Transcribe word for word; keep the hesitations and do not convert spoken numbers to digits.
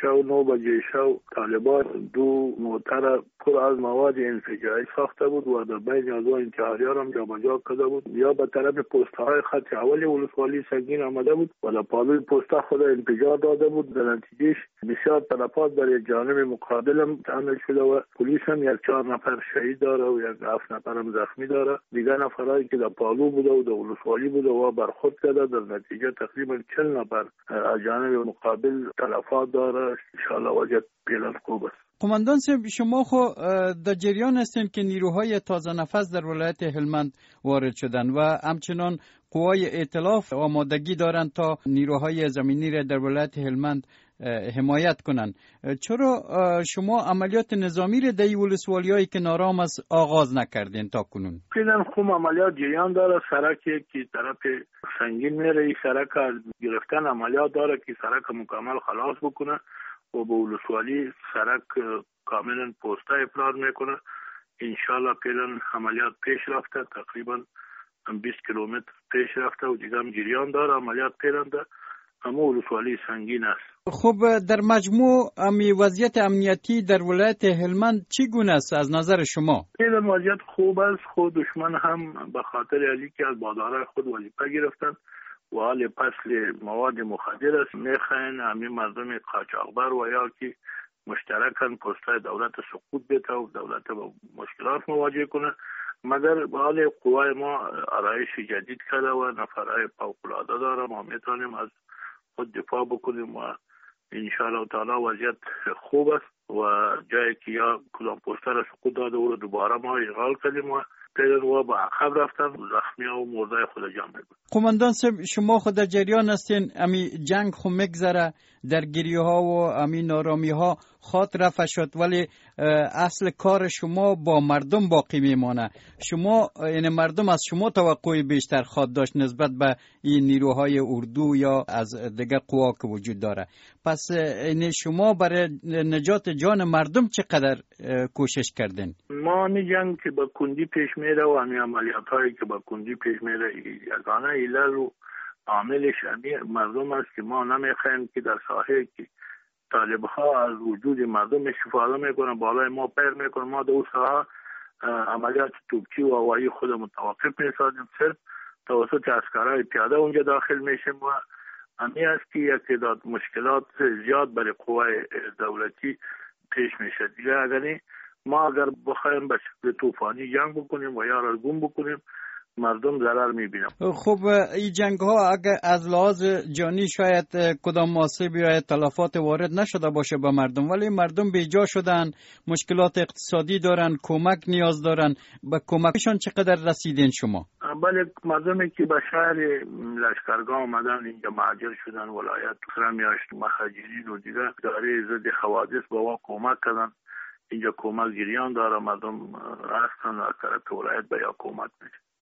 شو نو بجه شو طالبان دو موتر پر از مواد انفجاری ساخته بود و در بین از دو انتحاریان هم جابجا کرده بود. یا به طرف پست‌های خط اول ولسوالی سنگین آمده بود و در پالوی پست خود انفجار داده بود. در نتیجهش بسیار تلفات در جانب مقابل هم تعمل شده و پلیس هم یک چهار نفر شهید داره و یک هفت نفر هم زخمی داره. دیگر نفرایی که در پالو بوده و در ولسوالی بوده و برخورد کرده، در نتیجه تقریبا چهل نفر از جانب مقابل تلفات داره. ان شاء الله وضعیت فعلا خوب است. قماندان صاحب، شما خو در جریان هستین که نیروهای تازه نفس در ولایت هلمند وارد شدن و همچنان قوای ائتلاف آمادگی دارند تا نیروهای زمینی را در ولایت هلمند حمایت کنند. چرا شما عملیات نظامی را در ولسوالی‌های که نارام است آغاز نکردین تا کنون؟ فعلا خوب عملیات جریان داره. سرکی که طرف سنگین میره، سرک گرفتن عملیات داره که سرک مکمل خلاص بکنه و به ولسوالی سرک کاملا پوسته افراد میکنه. انشالله فعلا عملیات پیش رفته، تقریبا بیست کیلومتر پیش رفته و دیگه هم جریان داره. عملیات فعلا ده اما ولسوالی سنگین است. خب در مجموع امی وضعیت امنیتی در ولایت هلمند چگونه است از نظر شما؟ فعلا وضعیت خوب است. خود دشمن هم به خاطر علی که از بازارهای خود وظیفه گرفتن و حال فصل مواد مخدر است، میخواین همین مردم قاچاقبر و یا که مشترکاً پستای دولت سقوط بده و دولت با مشکلات مواجه کنه. مگر به حال قوای ما آرایش جدید کرده و نفرهای فوق‌العاده داره، ما میتونیم از خود دفاع بکنیم و انشاءالله تعالی وضعیت خوب است و جایی که یا کدام پستر سقوط داده او رو دوباره ما اشغال کردیم و پیرن و با عقب رفتن زخمی ها و مرده خود جمع بگن. قماندان صاحب، شما خود در جریان هستین امی جنگ خو مگذره، در گریه ها و امی نارامی ها خاط رفع شد، ولی اصل کار شما با مردم باقی میمانه. شما یعنی مردم از شما توقعی بیشتر خواهد داشت نسبت به این نیروهای اردو یا از دیگر قوا که وجود داره. پس این شما برای نجات جان مردم چقدر کوشش کردین؟ ما می جنگ که با کندی پیش میره و همین عملیات هایی که با کندی پیش میره یگانه علت و عاملش همین مردم است که ما نمیخوایم که در ساحه که طالب ها از وجود مردم استفاده میکنن، بالای ما پیر میکنن، ما در اون ساحه عملیات توپچی و هوایی خود متوقف میسازیم، صرف توسط عسکرهای پیاده اونجا داخل میشیم و همین است که یک تعداد مشکلات زیاد برای قوای دولتی پیش میشه. دیگه اگر ما اگر بخوایم به شکل طوفانی جنگ بکنیم و یا را گم بکنیم مردم ضرر میبینم. خب این جنگ ها اگر از لحاظ جانی شاید کدام ماسیب یا تلفات وارد نشده باشه به مردم، ولی مردم بیجا شدن، مشکلات اقتصادی دارن، کمک نیاز دارن. به کمکشان چقدر رسیدین شما؟ بله، مردمی که به شهر لشکرگاه آمدن اینجا مهاجر شدن، ولایت خرمیاشت مهاجرین و دیگر اداره ضد حوادث با ما کمک کردن. اینجا کمک جریان داره، مردم هستن از طرف ولایت به یا کمک میشه.